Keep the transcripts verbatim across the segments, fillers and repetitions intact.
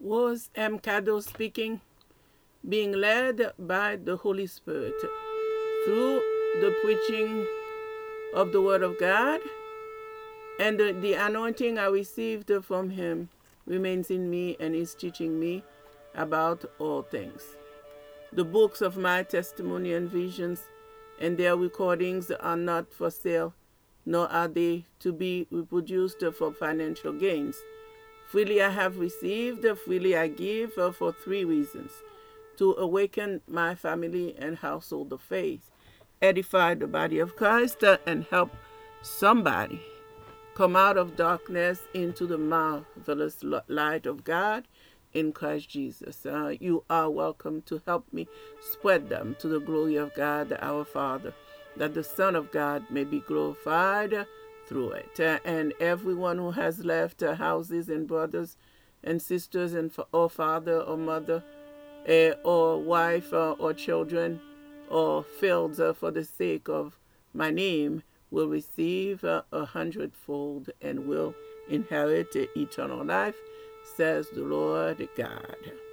was M. Cado speaking, being led by the Holy Spirit through the preaching of the Word of God, and the, the anointing I received from him remains in me and is teaching me about all things. The books of my testimony and visions and their recordings are not for sale, nor are they to be reproduced for financial gains. Freely I have received, freely I give, for three reasons: to awaken my family and household of faith, edify the body of Christ, and help somebody come out of darkness into the marvelous light of God in Christ Jesus. Uh, you are welcome to help me spread them to the glory of God our Father, that the Son of God may be glorified through it. Uh, and everyone who has left uh, houses and brothers and sisters and fa- or father or mother uh, or wife uh, or children or fields uh, for the sake of my name will receive uh, a hundredfold and will inherit eternal life, says the Lord God.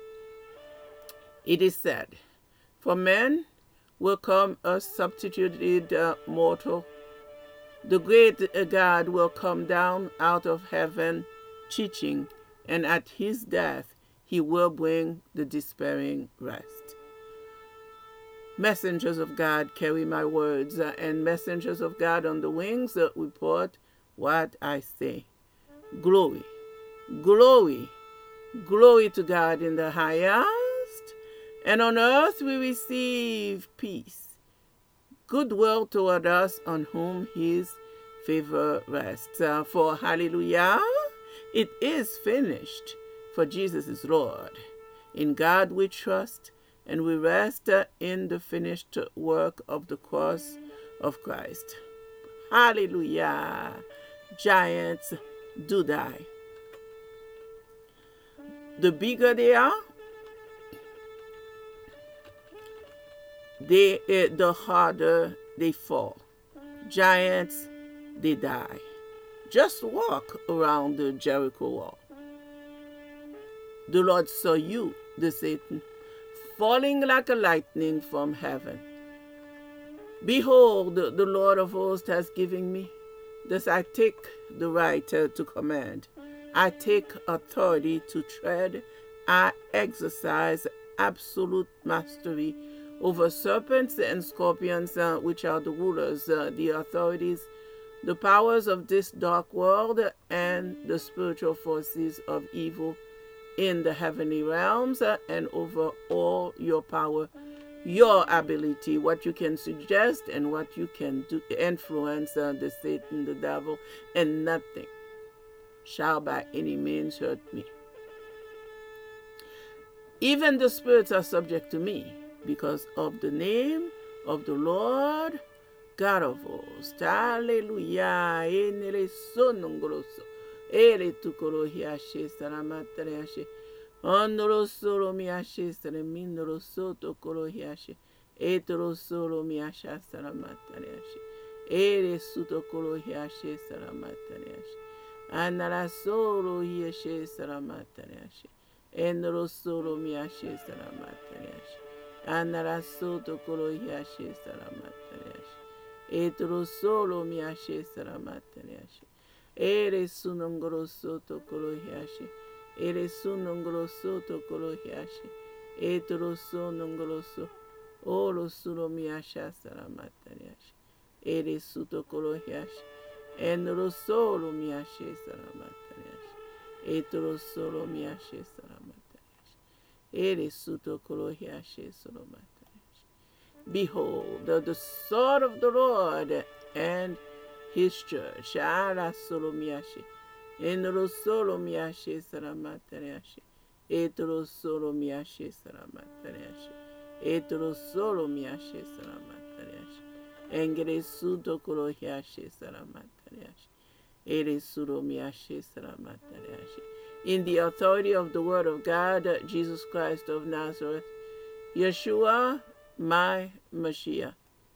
It is said, for men will come a substituted uh, mortal. The great God will come down out of heaven teaching, and at his death he will bring the despairing rest. Messengers of God carry my words, uh, and messengers of God on the wings uh, report what I say. Glory, glory, glory to God in the highest, and on earth we receive peace, goodwill toward us on whom his favor rests. Uh, for hallelujah, it is finished, for Jesus is Lord. In God we trust, and we rest uh, in the finished work of the cross of Christ. Hallelujah. Giants do die. The bigger they are, they, uh, the harder they fall. Giants, they die. Just walk around the Jericho wall. The Lord saw you, the Satan, falling like a lightning from heaven. Behold, the Lord of hosts has given me. Thus I take the right uh, to command. I take authority to tread. I exercise absolute mastery over serpents and scorpions, uh, which are the rulers, uh, the authorities, the powers of this dark world, and the spiritual forces of evil in the heavenly realms, uh, and over all your power, your ability, what you can suggest and what you can do, influence uh, the Satan, the devil, and nothing shall by any means hurt me. Even the spirits are subject to me because of the name of the Lord God of hosts. Hallelujah. Enele sonongoroso. Ere tukoro hiashe saramatare ashe. Ondoro solo miashe saramindoro soto koro hiashe. Etoro solo miasha saramatare ashe. Ere suto koro hiashe saramatare ashe. Anara solo hiashe saramatare ashe. Endoro solo miashe saramatare ashe. Anara soto koro hiashe saramatare ashe. Etoro solo miashe saramatare ashe. Ere sunongoro soto koro hiashe. Ere sunongoro soto koro hiashe. Etoro sonongoro so. Oro sulo miasha saramatare ashe. Ere suto koro hiashe. Enoro solo miashe saramatare ashe. Etoro solo miashe saramatare ashe. Ere suto koro hiashe saramatare. Behold, the, the sword of the Lord and his church. Ara solo miashe. Enoro solo miashe saramatare ashe. Etoro solo miashe saramatare ashe. Etoro solo miashe saramatare ashe. Engere suto koro hiashe saramatare ashe. Ere suro miashe saramatare ashe. In the authority of the word of God, Jesus Christ of Nazareth, Yeshua, my Mashiach,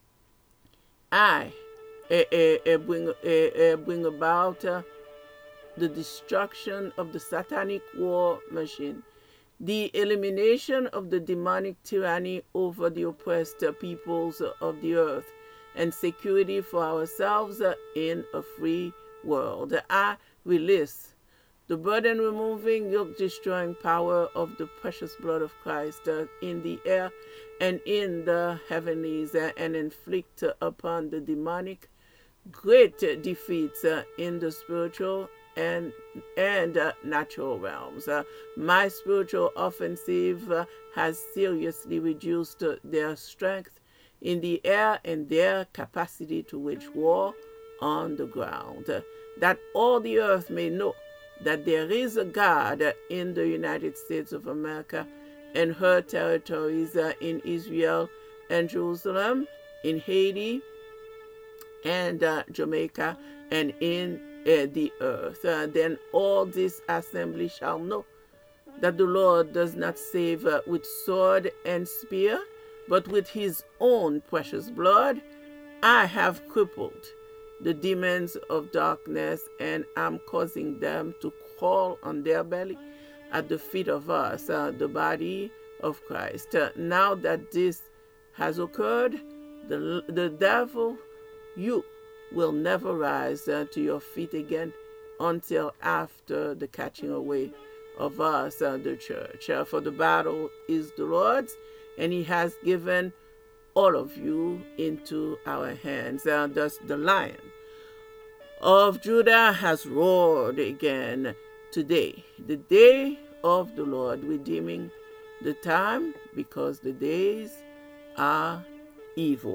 I eh, eh, eh, bring, eh, eh, bring about uh, the destruction of the satanic war machine the elimination of the demonic tyranny over the oppressed peoples of the earth, and security for ourselves in a free world. I release the burden removing, yoke destroying power of the precious blood of Christ uh, in the air and in the heavenlies, uh, and inflict uh, upon the demonic great defeats uh, in the spiritual and and uh, natural realms. Uh, my spiritual offensive uh, has seriously reduced uh, their strength in the air and their capacity to wage war on the ground, uh, that all the earth may know that there is a God uh, in the United States of America and her territories, uh, in Israel and Jerusalem, in Haiti and uh, Jamaica, and in uh, the earth. Uh, then all this assembly shall know that the Lord does not save uh, with sword and spear, but with his own precious blood. I have crippled the demons of darkness, and am causing them to crawl on their belly at the feet of us, uh, the body of Christ. Uh, now that this has occurred, the, the devil, you will never rise uh, to your feet again until after the catching away of us, uh, the church. Uh, for the battle is the Lord's, and he has given all of you into our hands. Uh, thus the lion of Judah has roared again today, the day of the Lord, redeeming the time, because the days are evil.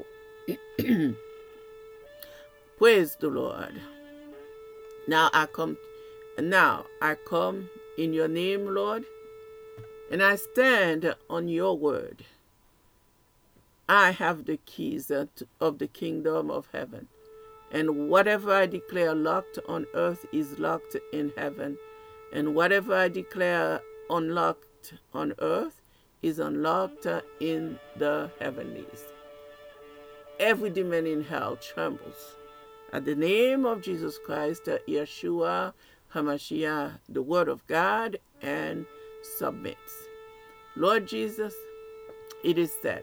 Praise the Lord. Now I come, now I come in your name, Lord, and I stand on your word. I have the keys of the kingdom of heaven, and whatever I declare locked on earth is locked in heaven, and whatever I declare unlocked on earth is unlocked in the heavenlies. Every demon in hell trembles at the name of Jesus Christ, Yeshua HaMashiach, the word of God, and submits. Lord Jesus, it is said,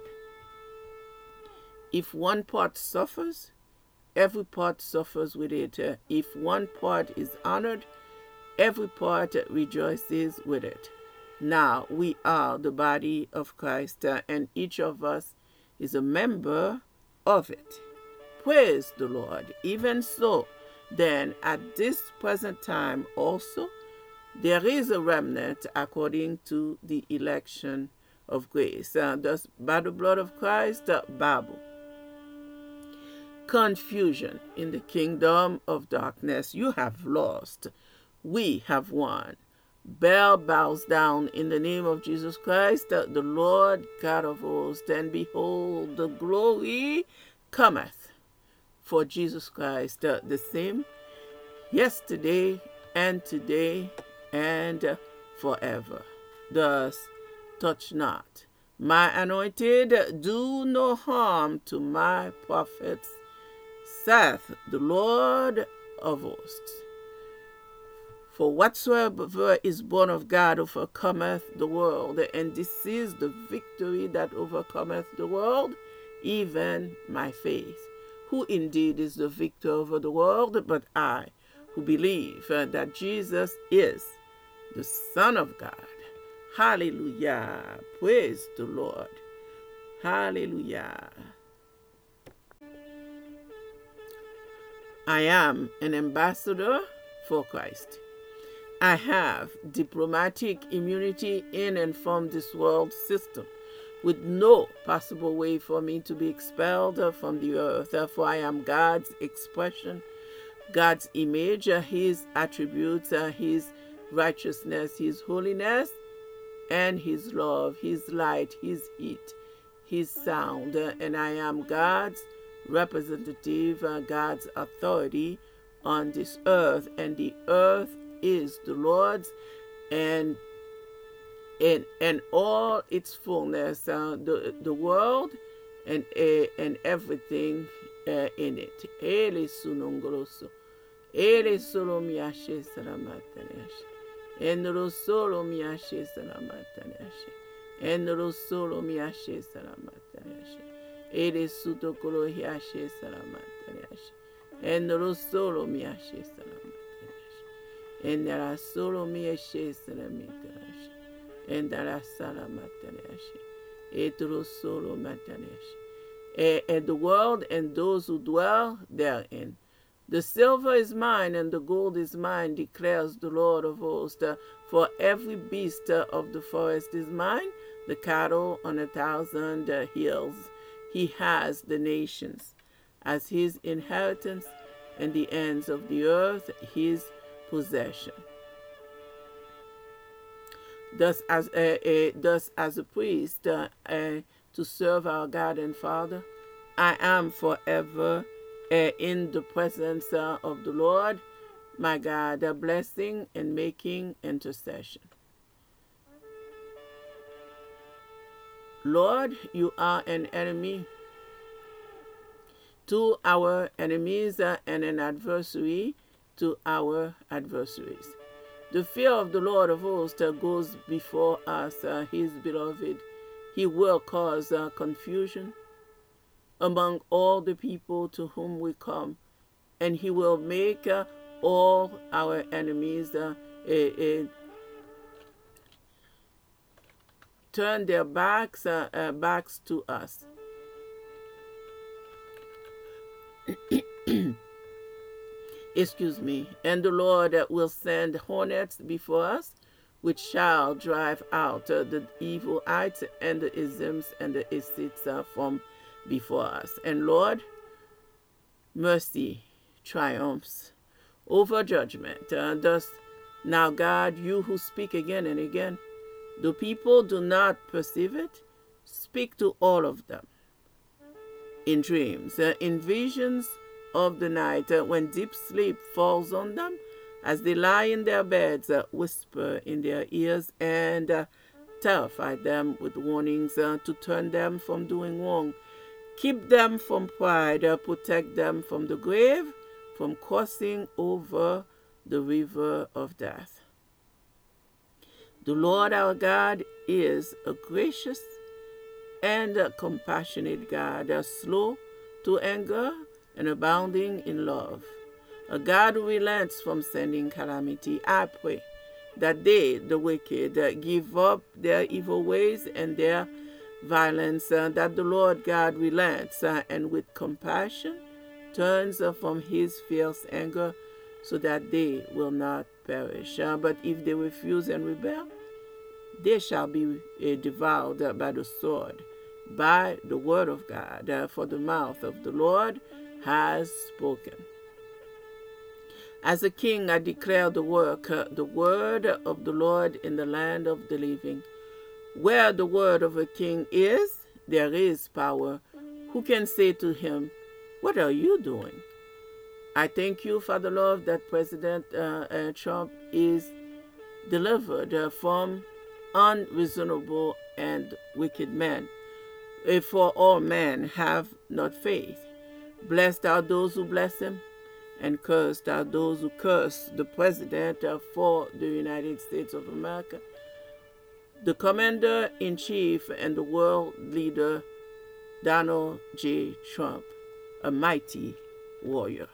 if one part suffers, every part suffers with it. If one part is honored, every part rejoices with it. Now we are the body of Christ, and each of us is a member of it. Praise the Lord. Even so, then, at this present time also, there is a remnant according to the election of grace. Uh, thus, by the blood of Christ, uh, Bible. Confusion in the kingdom of darkness. You have lost. We have won. Baal bows down in the name of Jesus Christ, uh, the Lord God of hosts, and behold, the glory cometh. For Jesus Christ, uh, the same yesterday and today and uh, forever. Thus, touch not my anointed, do no harm to my prophets, saith the Lord of hosts. For whatsoever is born of God overcometh the world, and this is the victory that overcometh the world, even my faith. Who indeed is the victor over the world, but I, who believe uh, that Jesus is the Son of God. Hallelujah. Praise the Lord. Hallelujah. I am an ambassador for Christ. I have diplomatic immunity in and from this world system, with no possible way for me to be expelled from the earth. Therefore, I am God's expression, God's image, his attributes, his righteousness, his holiness, and his love, his light, his heat, his sound. And I am God's representative, God's authority on this earth. And the earth is the Lord's, and and and all its fullness, uh, the the world and uh, and everything uh, in it. Ele sunongoloso, ele solomiashe salamatenesh, Enro solo mi ashe salamatane ashe. Enro solo mi ashe salamatane ashe. Ere suto kolo hi ashe salamatane ashe. Enro solo mi ashe salamatane ashe. Endara solo mi ashe salamatane ashe. Endara salamatane ashe. Etro solo matane ashe. And the world and those who dwell therein. The silver is mine and the gold is mine, declares the Lord of hosts. For every beast of the forest is mine, the cattle on a thousand hills. He has the nations as his inheritance, and the ends of the earth his possession. Thus, as a, a thus as a priest uh, uh, to serve our God and Father, I am forever uh, in the presence uh, of the Lord, my God, uh, blessing and making intercession. Lord, you are an enemy to our enemies uh, and an adversary to our adversaries. The fear of the Lord of hosts uh, goes before us, uh, his beloved. He will cause uh, confusion among all the people to whom we come, and he will make uh, all our enemies uh, uh, uh, turn their backs uh, uh, backs to us. Excuse me. And the Lord uh, will send hornets before us, which shall drive out uh, the evilites and the isms and the Isites uh, from before us. And Lord, mercy triumphs over judgment. Uh, thus, now God, you who speak again and again, the people do not perceive it, speak to all of them in dreams, uh, in visions of the night, uh, when deep sleep falls on them, as they lie in their beds, uh, whisper in their ears and uh, terrify them with warnings uh, to turn them from doing wrong. Keep them from pride, uh, protect them from the grave, from crossing over the river of death. The Lord our God is a gracious and a compassionate God, a slow to anger and abounding in love, a God who relents from sending calamity. I pray that they, the wicked, uh, give up their evil ways and their violence, uh, that the Lord God relents uh, and with compassion turns uh, from his fierce anger, so that they will not perish. Uh, but if they refuse and rebel, they shall be uh, devoured uh, by the sword, by the word of God, uh, for the mouth of the Lord has spoken. As a king, I declare the work, uh, the word of the Lord in the land of the living. Where the word of a king is, there is power. Who can say to him, what are you doing? I thank you, Father Lord, that President uh, uh, Trump is delivered uh, from unreasonable and wicked men. For all men have not faith. Blessed are those who bless him, and cursed are those who curse the President uh, for the United States of America, the Commander-in-Chief and the world leader, Donald J. Trump, a mighty warrior.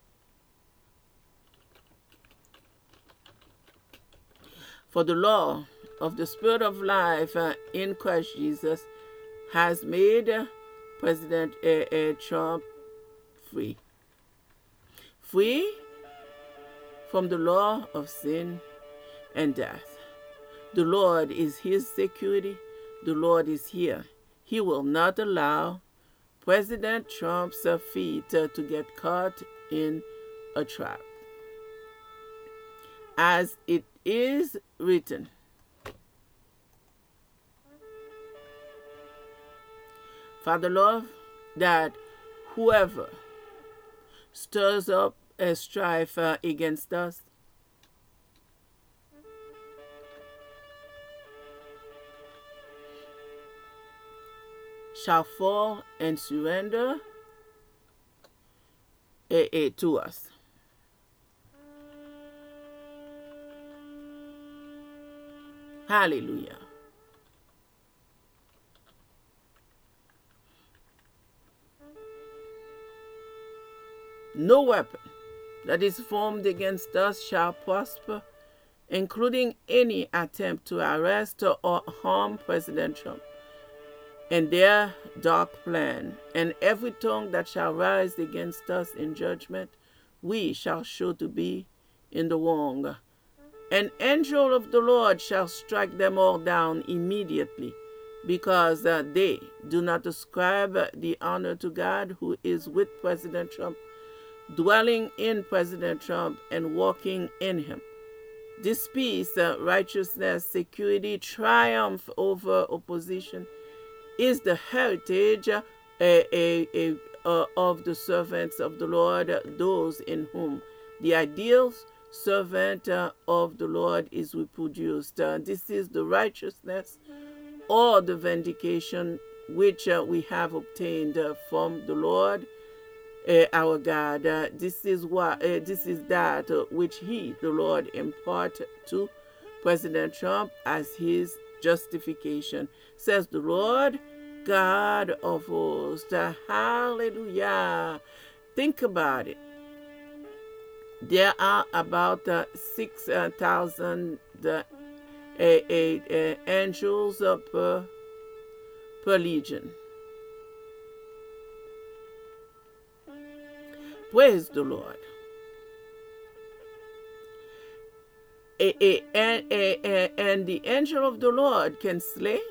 For the law of the Spirit of life uh, in Christ Jesus has made uh, President uh, uh, Trump free. Free from the law of sin and death. The Lord is his security. The Lord is here. He will not allow President Trump's uh, feet uh, to get caught in a trap. As it is written, Father Lord, that whoever stirs up a strife uh, against us shall fall and surrender uh, uh, to us. Hallelujah. No weapon that is formed against us shall prosper, including any attempt to arrest or harm President Trump and their dark plan. And every tongue that shall rise against us in judgment, we shall show to be in the wrong. An angel of the Lord shall strike them all down immediately, because uh, they do not ascribe the honor to God, who is with President Trump, dwelling in President Trump and walking in him. This peace, uh, righteousness, security, triumph over opposition is the heritage uh, a, a, a, uh, of the servants of the Lord, uh, those in whom the ideal servant uh, of the Lord is reproduced. Uh, this is the righteousness or the vindication which uh, we have obtained uh, from the Lord uh, our God. Uh, this is what uh, this is that uh, which He, the Lord, imparted to President Trump as his justification, says the Lord God of hosts. Uh, hallelujah. Think about it. There are about uh, six thousand uh, uh, uh, angels uh, per, per legion. Praise the Lord. A, a, a, a, a, and the angel of the Lord can slay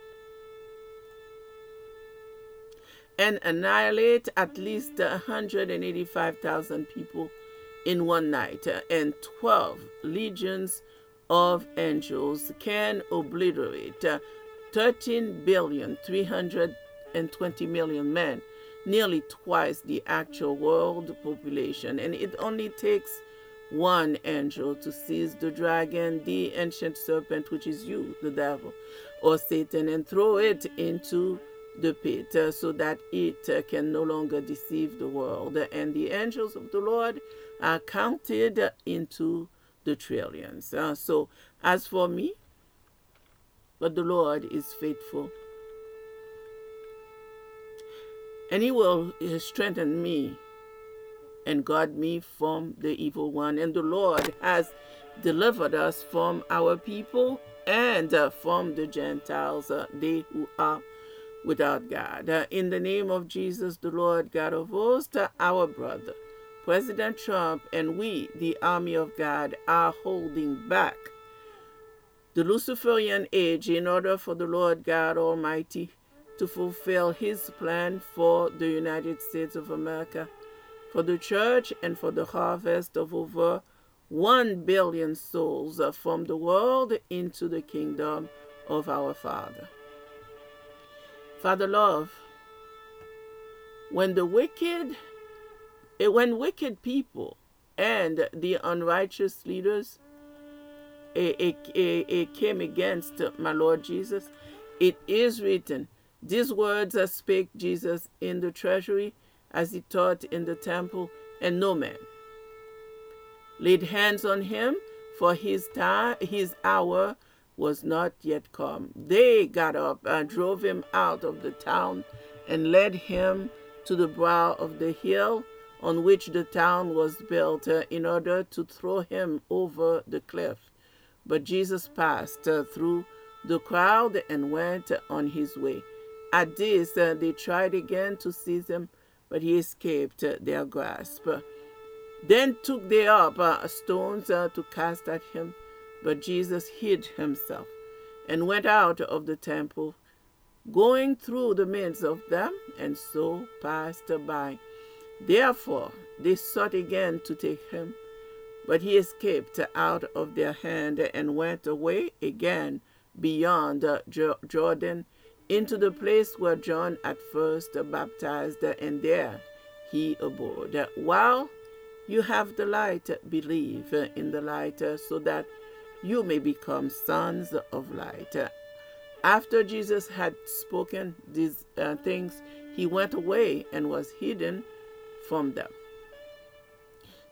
and annihilate at least one hundred eighty-five thousand people in one night, and twelve legions of angels can obliterate thirteen billion three hundred twenty million men, nearly twice the actual world population. And it only takes one angel to seize the dragon, the ancient serpent, which is you, the devil, or Satan, and throw it into the pit, uh, so that it uh, can no longer deceive the world. And the angels of the Lord are counted into the trillions. Uh, so as for me, but the Lord is faithful, and He will strengthen me and guard me from the evil one. And the Lord has delivered us from our people and uh, from the Gentiles, uh, they who are without God. Uh, in the name of Jesus, the Lord God of hosts, uh, our brother, President Trump, and we, the army of God, are holding back the Luciferian age in order for the Lord God Almighty to fulfill His plan for the United States of America, for the church, and for the harvest of over one billion souls uh, from the world into the kingdom of our Father. Father love, when the wicked, when wicked people and the unrighteous leaders it, it, it came against my Lord Jesus, it is written, these words spake Jesus in the treasury as He taught in the temple, and no man laid hands on Him, for his time, his hour was not yet come. They got up and drove Him out of the town and led Him to the brow of the hill on which the town was built, uh, in order to throw Him over the cliff. But Jesus passed uh, through the crowd and went on His way. At this, uh, they tried again to seize Him, but He escaped uh, their grasp. Then took they up uh, stones uh, to cast at Him, but Jesus hid Himself and went out of the temple, going through the midst of them, and so passed by. Therefore they sought again to take Him, but He escaped out of their hand and went away again beyond uh, Jordan into the place where John at first baptized, and there He abode. While you have the light, believe in the light, so that you may become sons of light. After Jesus had spoken these uh, things, He went away and was hidden from them.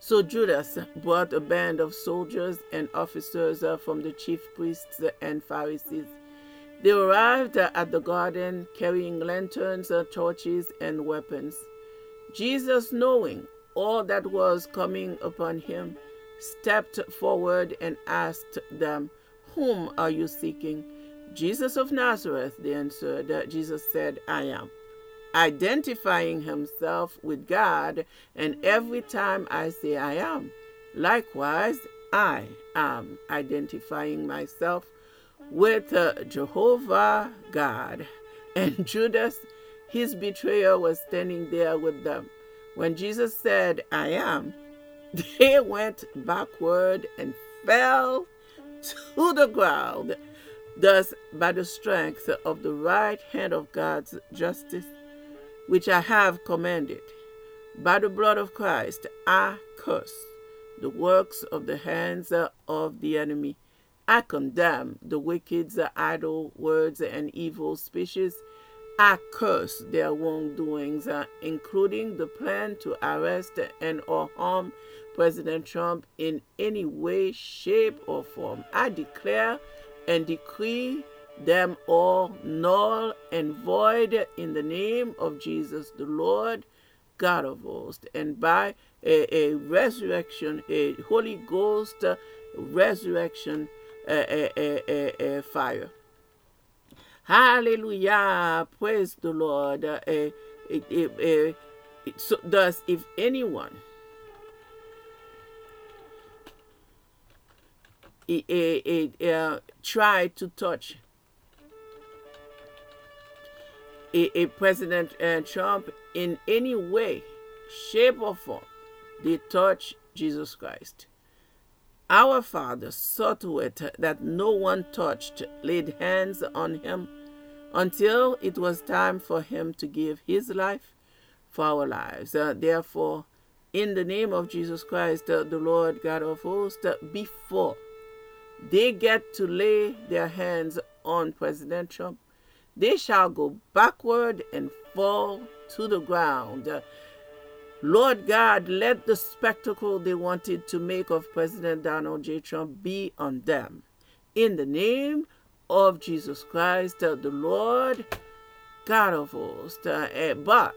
So Judas brought a band of soldiers and officers uh, from the chief priests and Pharisees. They arrived uh, at the garden carrying lanterns, uh, torches, and weapons. Jesus, knowing all that was coming upon him, stepped forward and asked them, "Whom are you seeking?" "Jesus of Nazareth," they answered. Uh, Jesus said, "I am," identifying himself with God, and every time I say I am, likewise I am identifying myself with uh, Jehovah God. And Judas, his betrayer, was standing there with them. When Jesus said, "I am," they went backward and fell to the ground. Thus, by the strength of the right hand of God's justice, which I have commanded, by the blood of Christ, I curse the works of the hands of the enemy. I condemn the wicked, idle words, and evil speeches. I curse their wrongdoings, uh, including the plan to arrest and or harm President Trump in any way, shape, or form. I declare and decree them all null and void in the name of Jesus, the Lord God of hosts, and by a, a resurrection, a Holy Ghost uh, resurrection uh, uh, uh, uh, uh, fire. Hallelujah. Praise the Lord. Uh, uh, it, it, uh, it, so, thus, if anyone it, it, it, uh, try to touch a, a President uh, Trump in any way, shape, or form, they touch Jesus Christ. Our Father saw to it that no one touched, laid hands on him until it was time for him to give his life for our lives. Uh, therefore, in the name of Jesus Christ, uh, the Lord God of hosts, uh, before they get to lay their hands on President Trump, they shall go backward and fall to the ground. Uh, Lord God, let the spectacle they wanted to make of President Donald J. Trump be on them. In the name of Jesus Christ, uh, the Lord God of hosts. Uh, uh, but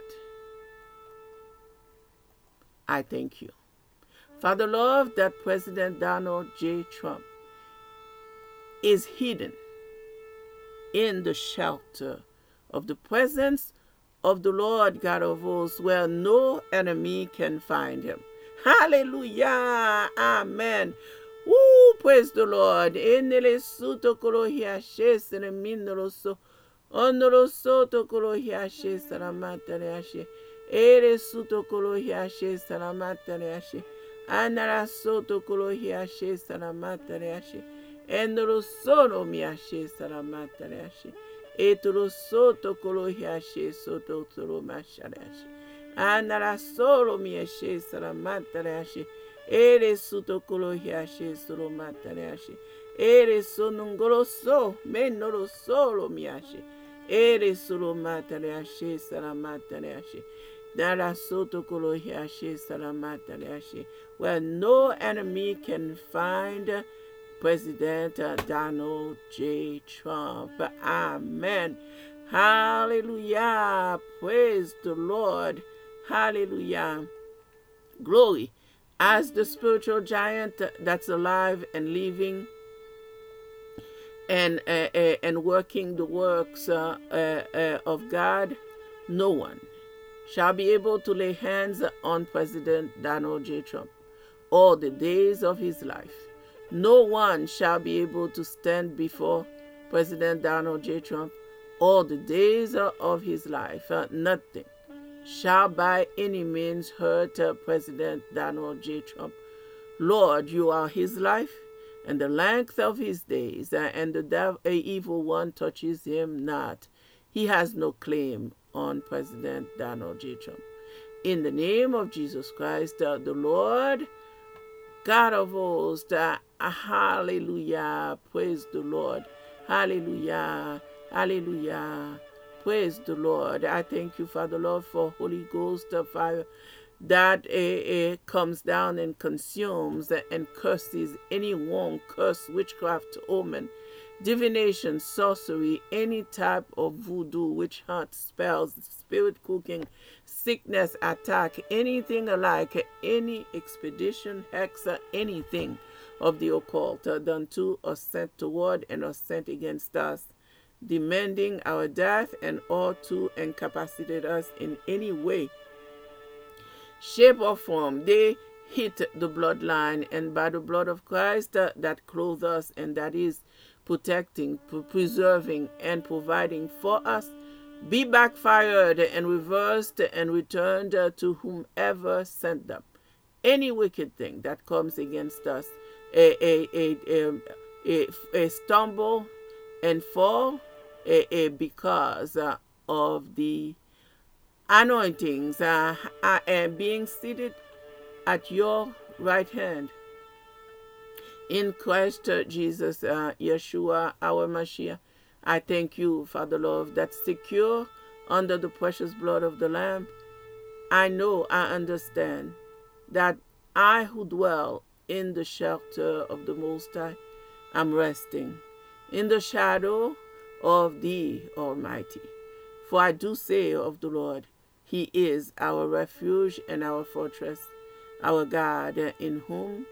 I thank you, Father Lord, that President Donald J. Trump is hidden in the shelter of the presence of the Lord God of hosts, where no enemy can find him. Hallelujah. Amen. Woo, praise the Lord. Enele suto kolohi ashe sene minoroso. Onoro soto kolohi ashe salamatane ashe. Ere suto kolohi ashe salamatane ashe. Anara soto kolohi ashe salamatane ashe. Enoro sono mi ashe salamatane ashe. Etoro soto kolohi ashe soto toro mashare ashe. Anara solo mi ashe salamatane ashe. Ere suto kolohi ashe solo matane ashe. Ere sonungoro so menoro solo mi ashe. Ere solo matane ashe salamatane ashe. Nara soto kolohi ashe salamatane ashe. Where no enemy can find President Donald J. Trump. Amen. Hallelujah. Praise the Lord. Hallelujah. Glory. As the spiritual giant that's alive and living and uh, uh, and working the works uh, uh, uh, of God, no one shall be able to lay hands on President Donald J. Trump all the days of his life. No one shall be able to stand before President Donald J. Trump all the days of his life. Uh, nothing shall by any means hurt uh, President Donald J. Trump. Lord, you are his life and the length of his days, uh, and the devil, a evil one touches him not. He has no claim on President Donald J. Trump. In the name of Jesus Christ, uh, the Lord God of hosts, uh, hallelujah, praise the Lord, hallelujah, hallelujah, praise the Lord. I thank you, Father Lord, for Holy Ghost uh, fire that uh, uh, comes down and consumes and curses any wrong, curse, witchcraft, omen, divination, sorcery, any type of voodoo, witch hunt, spells, spirit cooking, sickness, attack, anything alike, any expedition, hex, anything of the occult uh, done to or sent toward and or sent against us, demanding our death and or to incapacitate us in any way, shape or form. They hit the bloodline, and by the blood of Christ uh, that clothes us and that is protecting, preserving, and providing for us, be backfired and reversed and returned uh, to whomever sent them. Any wicked thing that comes against us, a, a, a, a, a, a stumble and fall a, a because uh, of the anointings uh, uh, being seated at your right hand in Christ Jesus, uh, Yeshua, our Mashiach. I thank you, Father Lord, that's secure under the precious blood of the Lamb. I know, I understand that I who dwell in the shelter of the Most High, am resting in the shadow of the Almighty. For I do say of the Lord, He is our refuge and our fortress, our God in whom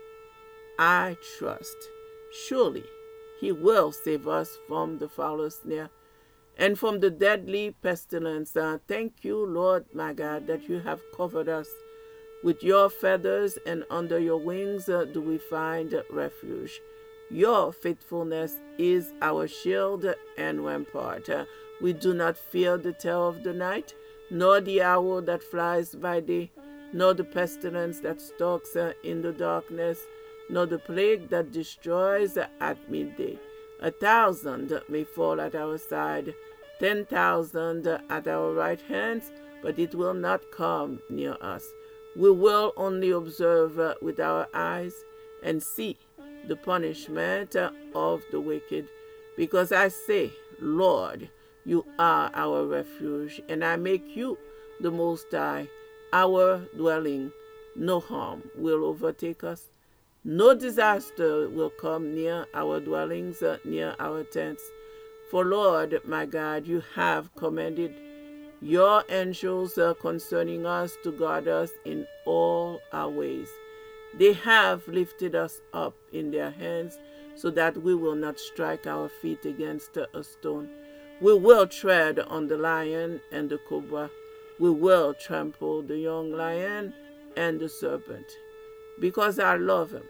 I trust. Surely He will save us from the foul snare and from the deadly pestilence. Uh, thank you, Lord, my God, that you have covered us with your feathers, and under your wings uh, do we find refuge. Your faithfulness is our shield and rampart. Uh, we do not fear the terror of the night, nor the arrow that flies by day, nor the pestilence that stalks uh, in the darkness, nor the plague that destroys uh, at midday. A thousand may fall at our side, ten thousand at our right hands, but it will not come near us. We will only observe uh, with our eyes and see the punishment uh, of the wicked. Because I say, Lord, you are our refuge, and I make you the Most High, our dwelling. No harm will overtake us. No disaster will come near our dwellings, uh, near our tents. For Lord, my God, you have commanded your angels uh, concerning us to guard us in all our ways. They have lifted us up in their hands so that we will not strike our feet against a stone. We will tread on the lion and the cobra. We will trample the young lion and the serpent. Because I love him,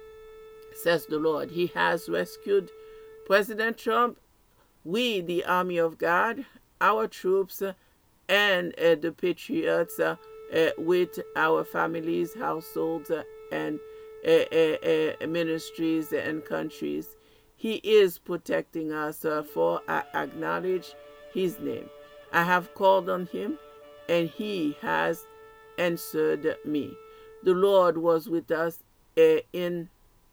says the Lord. He has rescued President Trump, we, the army of God, our troops, and uh, the patriots uh, uh, with our families, households, uh, and uh, uh, uh, ministries and countries. He is protecting us, uh, for I acknowledge his name. I have called on him, and he has answered me. The Lord was with us uh, in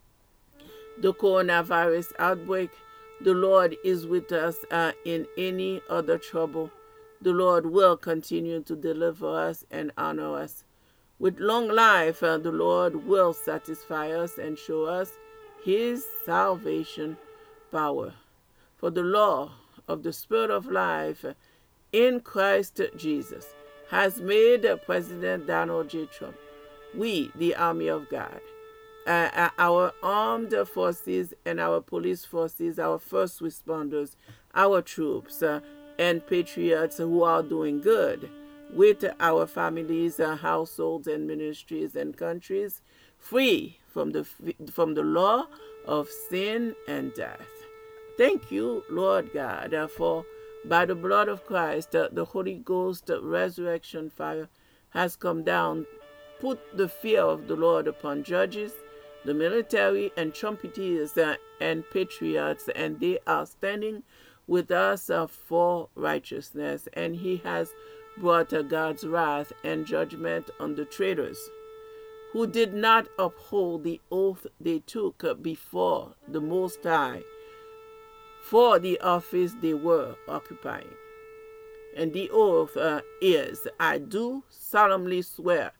the coronavirus outbreak. The Lord is with us uh, in any other trouble. The Lord will continue to deliver us and honor us. With long life, uh, the Lord will satisfy us and show us his salvation power. For the law of the Spirit of life in Christ Jesus has made President Donald J. Trump, we, the army of God, uh, our armed forces and our police forces, our first responders, our troops, uh, and patriots who are doing good with our families, uh, households, and ministries and countries, free from the from the law of sin and death. Thank you, Lord God, uh, for by the blood of Christ, uh, the Holy Ghost uh, resurrection fire has come down. Put the fear of the Lord upon judges, the military, and trumpeteers uh, and patriots, and they are standing with us uh, for righteousness, and he has brought uh, God's wrath and judgment on the traitors who did not uphold the oath they took uh, before the Most High for the office they were occupying. And the oath uh, is, I do solemnly swear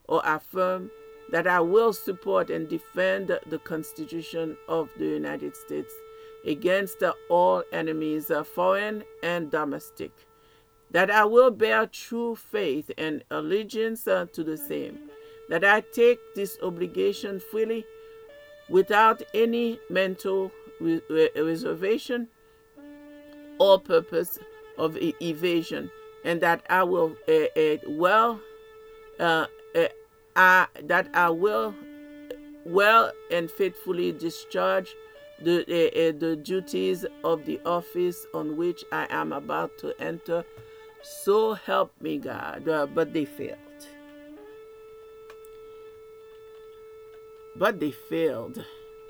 or affirm that I will support and defend the Constitution of the United States against all enemies, foreign and domestic, that I will bear true faith and allegiance to the same, that I take this obligation freely without any mental reservation or purpose of evasion, and that I will uh, uh, well uh, uh, I, that I will well and faithfully discharge the uh, uh, the duties of the office on which I am about to enter. So help me God. Uh, but they failed. But they failed.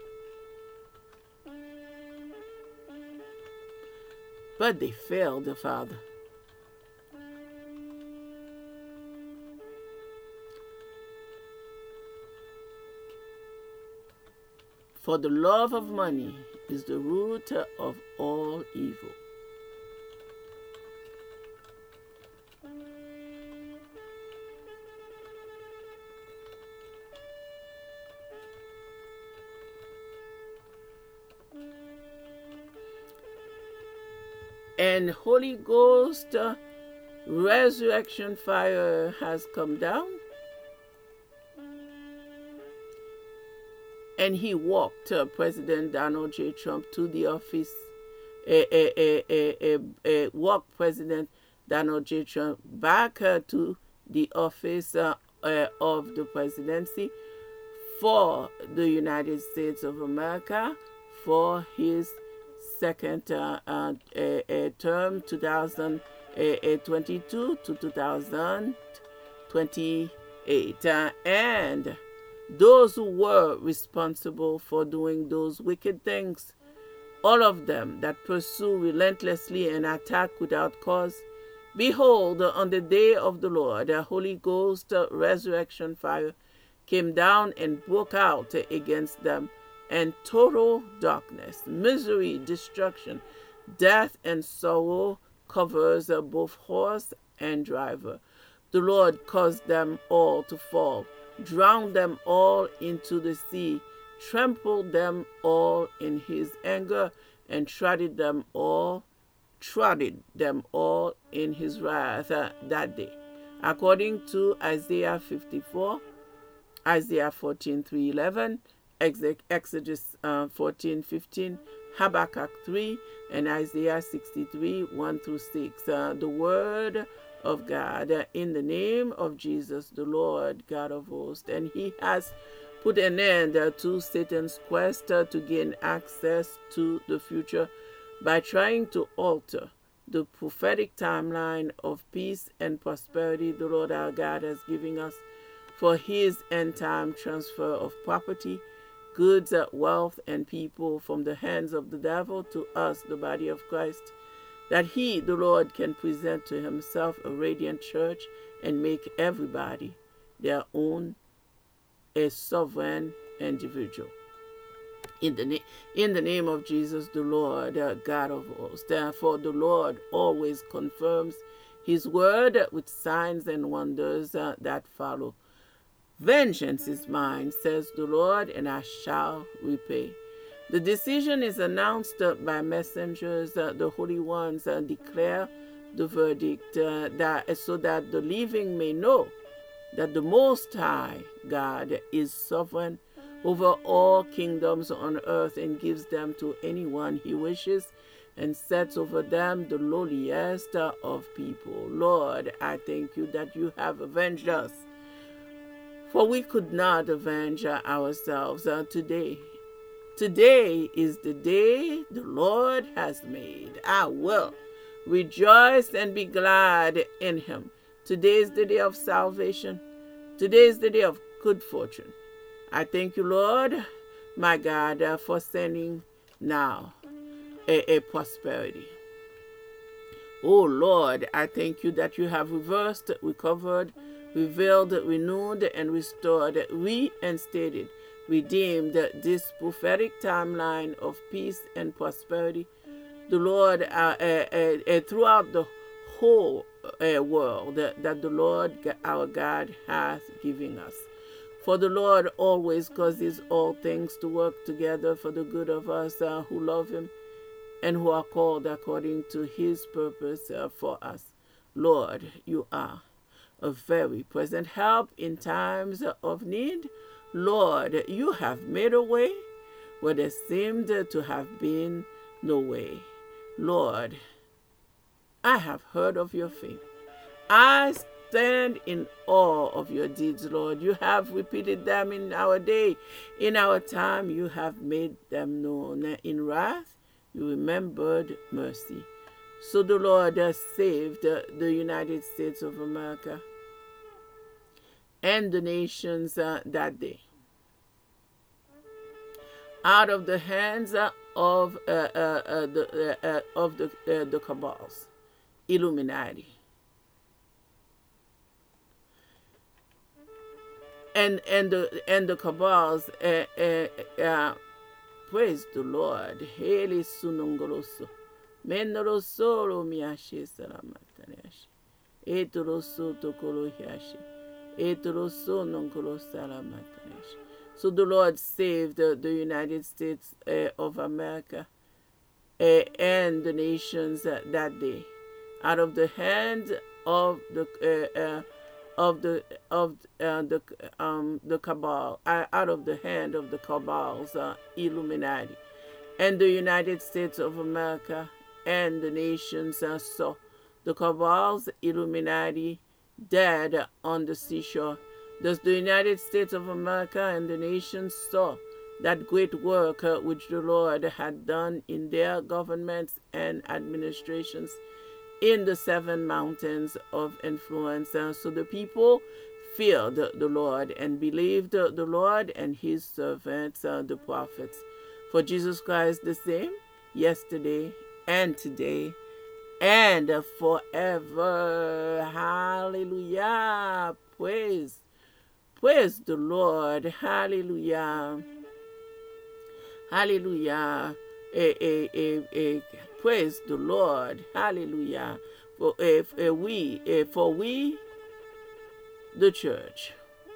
But they failed, Father. For the love of money is the root of all evil. And Holy Ghost uh, resurrection fire has come down, and he walked uh, President Donald J. Trump to the office, uh, uh, uh, uh, uh, uh, walked President Donald J. Trump back uh, to the office uh, uh, of the presidency for the United States of America for his second uh, uh, uh, uh, term, two thousand twenty-two to two thousand twenty-eight. Uh, and those who were responsible for doing those wicked things, all of them that pursue relentlessly and attack without cause, behold, on the day of the Lord, a Holy Ghost uh, resurrection fire came down and broke out against them, and total darkness, misery, destruction, death, and sorrow covers uh, both horse and driver. The Lord caused them all to fall, drowned them all into the sea, trampled them all in his anger, and trodden them all, trodden them all in his wrath uh, that day. According to Isaiah fifty-four, Isaiah fourteen, three, eleven, Exodus uh, fourteen, fifteen, Habakkuk three, and Isaiah sixty-three, one through six. Uh, the word of God uh, in the name of Jesus, the Lord God of hosts. And he has put an end uh, to Satan's quest uh, to gain access to the future by trying to alter the prophetic timeline of peace and prosperity the Lord our God has given us for his end-time transfer of property, goods, wealth, and people from the hands of the devil to us, the body of Christ, that he, the Lord, can present to himself a radiant church and make everybody their own, a sovereign individual. In the, na- in the name of Jesus, the Lord, uh, God of hosts. Therefore, the Lord always confirms his word with signs and wonders uh, that follow. Vengeance is mine, says the Lord, and I shall repay. The decision is announced uh, by messengers. Uh, the holy ones uh, declare the verdict uh, that, so that the living may know that the Most High God is sovereign over all kingdoms on earth and gives them to anyone he wishes and sets over them the lowliest uh, of people. Lord, I thank you that you have avenged us, for we could not avenge ourselves uh, today. Today is the day the Lord has made. I will rejoice and be glad in him. Today is the day of salvation. Today is the day of good fortune. I thank you, Lord, my God, uh, for sending now a, a prosperity. Oh, Lord, I thank you that you have reversed, recovered, revealed, renewed, and restored, reinstated, redeemed this prophetic timeline of peace and prosperity. The Lord, uh, uh, uh, uh, throughout the whole uh, world that, that the Lord our God hath given us. For the Lord always causes all things to work together for the good of us uh, who love him and who are called according to his purpose uh, for us. Lord, you are a very present help in times of need. Lord, you have made a way where there seemed to have been no way. Lord, I have heard of your faith. I stand in awe of your deeds, Lord. You have repeated them in our day. In our time, you have made them known. In wrath, you remembered mercy. So the Lord has saved the United States of America and the nations uh, that day out of the hands uh, of uh, uh, uh, the uh, uh, of the uh, the cabals, Illuminati. And and the and the cabals, uh, uh, uh, praise the Lord. Heli sunungoloso, menoroso lo miashi salamataneshi, etoroso tokolo hiashi, etoroso nongolo salamataneshi. So the Lord saved uh, the United States uh, of America uh, and the nations uh, that day out of the hand of the uh, uh, of the of uh, the um the cabal, uh, out of the hand of the cabals, uh, Illuminati, and the United States of America and the nations uh, saw the cabals, Illuminati, dead on the seashore. Thus the United States of America and the nations saw that great work uh, which the Lord had done in their governments and administrations in the seven mountains of influence. Uh, so the people feared the Lord and believed the Lord and his servants, uh, the prophets. For Jesus Christ the same, yesterday and today and forever. Hallelujah. Praise. Praise the Lord. Hallelujah. Hallelujah. Eh, eh, eh, eh. Praise the Lord. Hallelujah. For eh, eh, we, eh, for we, the church,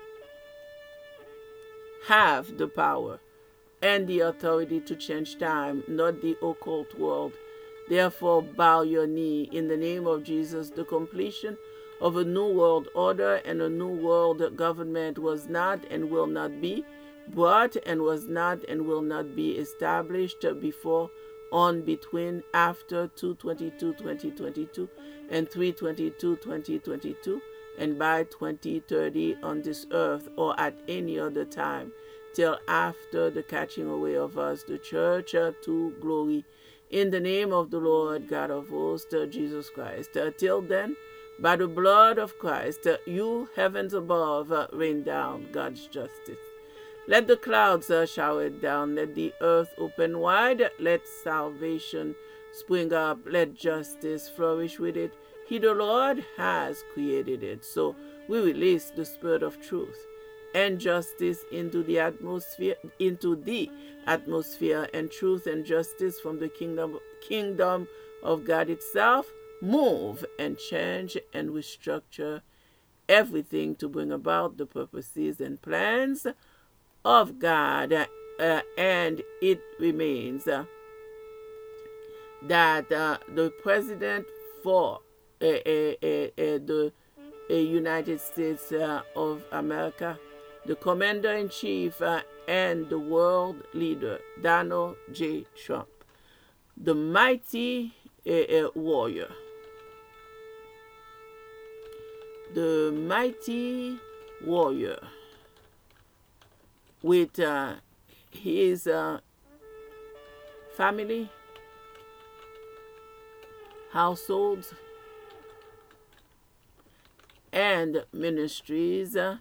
have the power and the authority to change time, not the occult world. Therefore, bow your knee in the name of Jesus. The completion of a new world order and a new world government was not and will not be brought and was not and will not be established before, on, between, after two twenty-two twenty twenty-two and three twenty-two twenty twenty-two, and by twenty thirty on this earth or at any other time, till after the catching away of us, the church, uh, to glory, in the name of the Lord God of hosts, uh, Jesus Christ. Uh, till then, by the blood of Christ, uh, you heavens above, uh, rain down God's justice. Let the clouds uh, shower it down. Let the earth open wide. Let salvation spring up. Let justice flourish with it. He, the Lord, has created it. So we release the spirit of truth and justice into the atmosphere, into the atmosphere, and truth and justice from the kingdom, kingdom of God itself. Move and change and restructure everything to bring about the purposes and plans of God, uh, and it remains uh, that uh, the president for uh, uh, uh, uh, the uh, United States uh, of America, the commander-in-chief uh, and the world leader, Donald J. Trump, the mighty uh, uh, warrior, the mighty warrior, with uh, his uh, family, households, and ministries uh,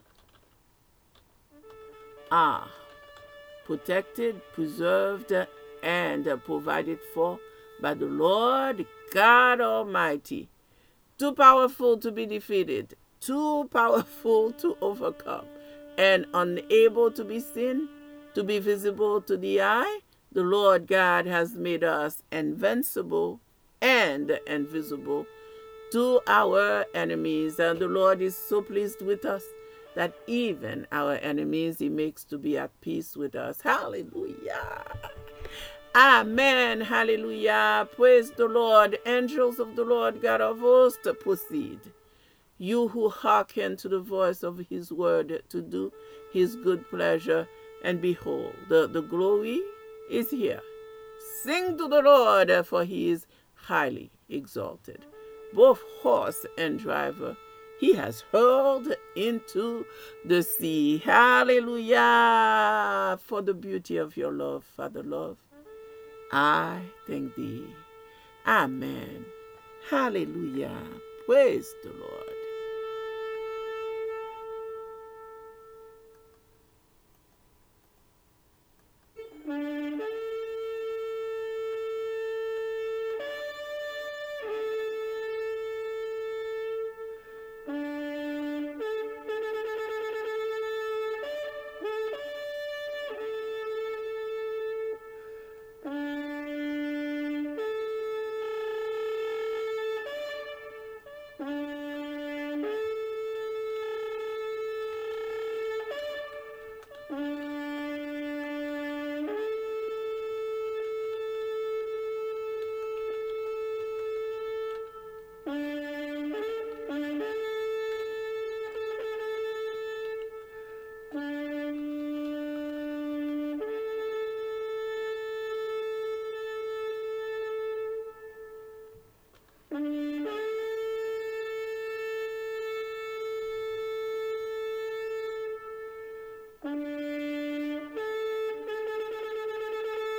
are protected, preserved, and uh, provided for by the Lord God Almighty. Too powerful to be defeated, too powerful to overcome, and unable to be seen, to be visible to the eye, the Lord God has made us invincible and invisible to our enemies. And the Lord is so pleased with us that even our enemies he makes to be at peace with us. Hallelujah. Amen. Hallelujah. Praise the Lord. Angels of the Lord God of hosts, proceed. You who hearken to the voice of his word to do his good pleasure, and behold, the, the glory is here. Sing to the Lord, for he is highly exalted. Both horse and driver he has hurled into the sea. Hallelujah. For the beauty of your love, Father love, I thank thee. Amen. Hallelujah. Praise the Lord.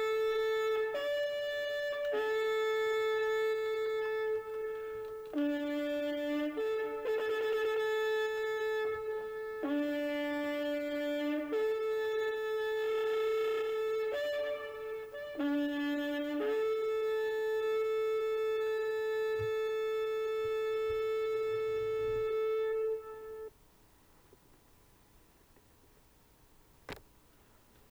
Mm-hmm.